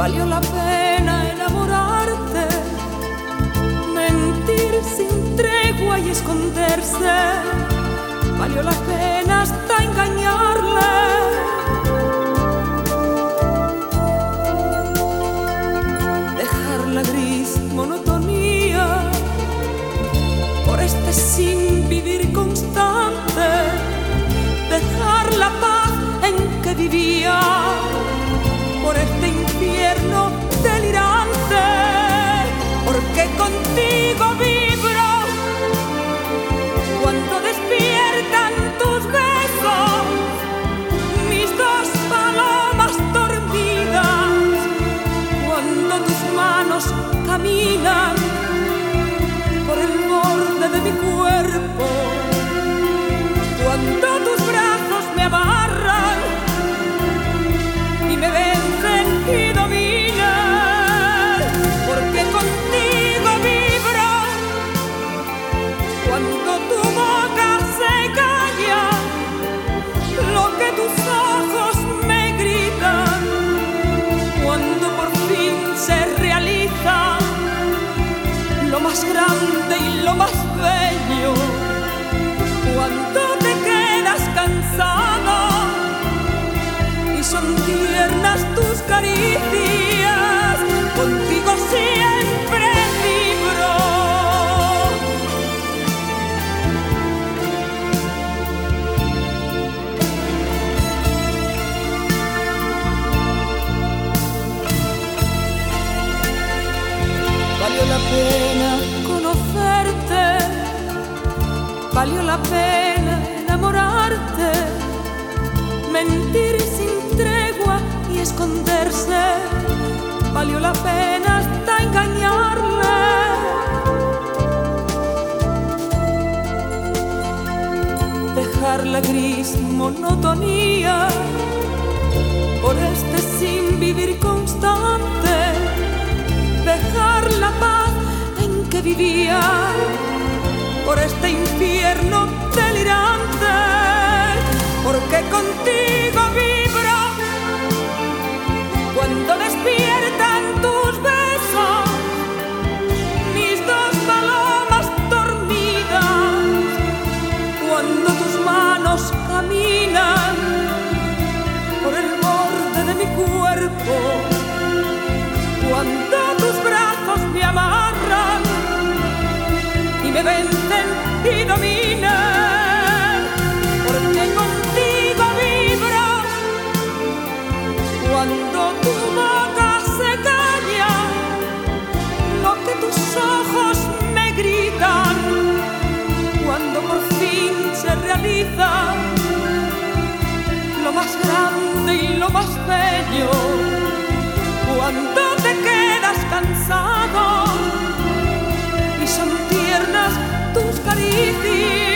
Valió la pena enamorarte, mentir sin tregua y esconderse. Valió la pena hasta engañarle. Dejar la gris monotonía por este sin vivir constante. Dejar la paz en que vivía por este infierno delirante. Porque contigo vibro cuando despiertan tus besos, mis dos palomas dormidas, cuando tus manos caminan por el borde de mi cuerpo, cuando tus brazos me amarran y me vencen y dominan. Porque contigo vibro cuando tu boca se calla lo que tus ojos me gritan, cuando por fin se realiza lo más grande y lo más bello, cuando te quedas cansado y son tiernas tus caricias. Contigo siempre vibro. Valió la pena conocerte, valió la pena enamorarte, mentir sin tregua y esconderse. Valió la pena hasta engañarle. Dejar la gris monotonía por este sin vivir constante. Dejar la paz en que vivía por este infierno delirante. Porque contigo vibro cuando despiertan tus besos, mis dos palomas dormidas, cuando tus manos caminan por el borde de mi cuerpo, cuando tus brazos me amarran y me vencen y dominan. Porque contigo vibro cuando tu boca se calla lo que tus ojos me gritan, cuando por fin se realiza lo más grande y lo más bello, cuando te quedas cansado y son tiernas tus caricias.